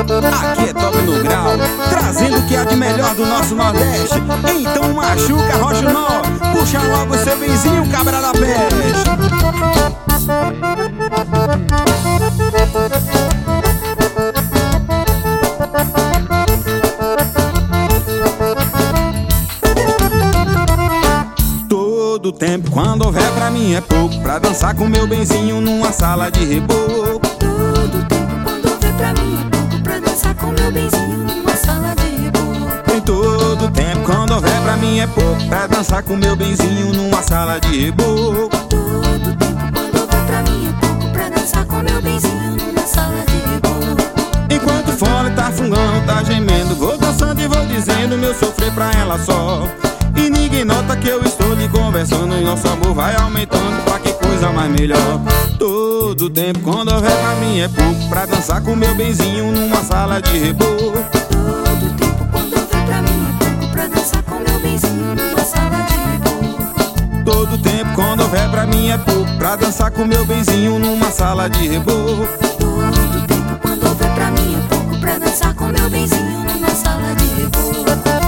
Aqui é Top no Grau, trazendo o que há de melhor do nosso Nordeste. Então machuca, rocha o nó, puxa logo seu benzinho, cabra da peste. Todo tempo, quando houver pra mim é pouco, pra dançar com meu benzinho numa sala de reboco. Todo tempo, quando houver pra mim é pouco, pra dançar com meu benzinho numa sala de reboco. Em todo tempo, quando houver pra mim é pouco, pra dançar com meu benzinho numa sala de reboco. Todo tempo, quando houver pra mim é pouco, pra dançar com meu benzinho numa sala de reboco. Enquanto o fole tá fungando, tá gemendo, vou dançando e vou dizendo meu sofrer pra ela só. E ninguém nota que eu estou lhe conversando, e nosso amor vai aumentando, pra que coisa mais melhor. Todo tempo, quando houver pra mim é pouco, pra dançar com meu benzinho numa sala de reboco. Todo tempo, quando houver pra mim é pouco, pra dançar com meu benzinho numa sala de reboco. Todo tempo, quando houver pra mim é pouco, pra dançar com meu benzinho numa sala de reboco. Todo tempo, quando houver pra mim é pouco, pra dançar com meu benzinho numa sala de reboco.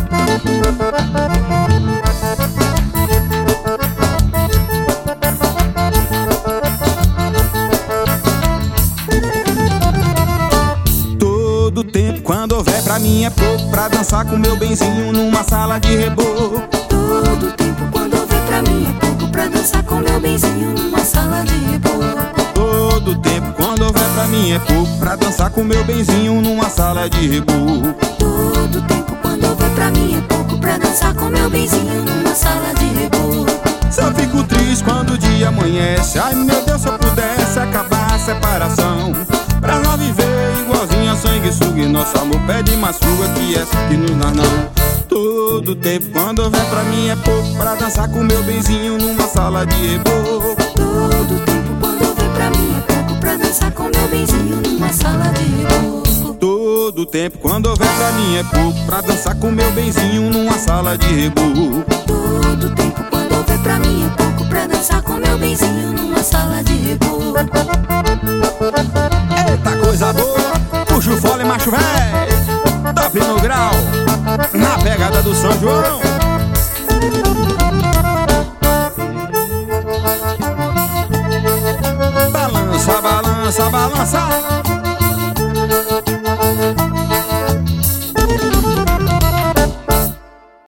Todo tempo, quando houver pra mim é pouco, pra dançar com meu benzinho numa sala de reboco. Todo tempo, quando houver pra mim é pouco, pra dançar com meu benzinho numa sala de reboco. Todo tempo, quando houver pra mim é pouco, pra dançar com meu benzinho numa sala de reboco. Todo tempo, quando houver pra mim é pouco, pra dançar com meu benzinho numa sala de reboco. Só fico triste quando o dia amanhece. Ai meu Deus, se eu pudesse acabar a separação, pra não viver igualzinho a sanguessuga, e nosso amor pede mais fuga que essa que nos dá não. Todo tempo, quando houver pra mim é pouco, pra dançar com meu benzinho numa sala de reboco. Todo tempo, quando houver pra mim é pouco, pra dançar com meu benzinho numa sala de reboco. Todo tempo, quando houver pra mim é pouco, pra dançar com meu benzinho numa sala de reboco. Todo tempo, quando houver pra mim é pouco, pra dançar com meu benzinho numa sala de reboco. Eita coisa boa, puxa o fole macho véi, Top no Grau, na pegada do São João.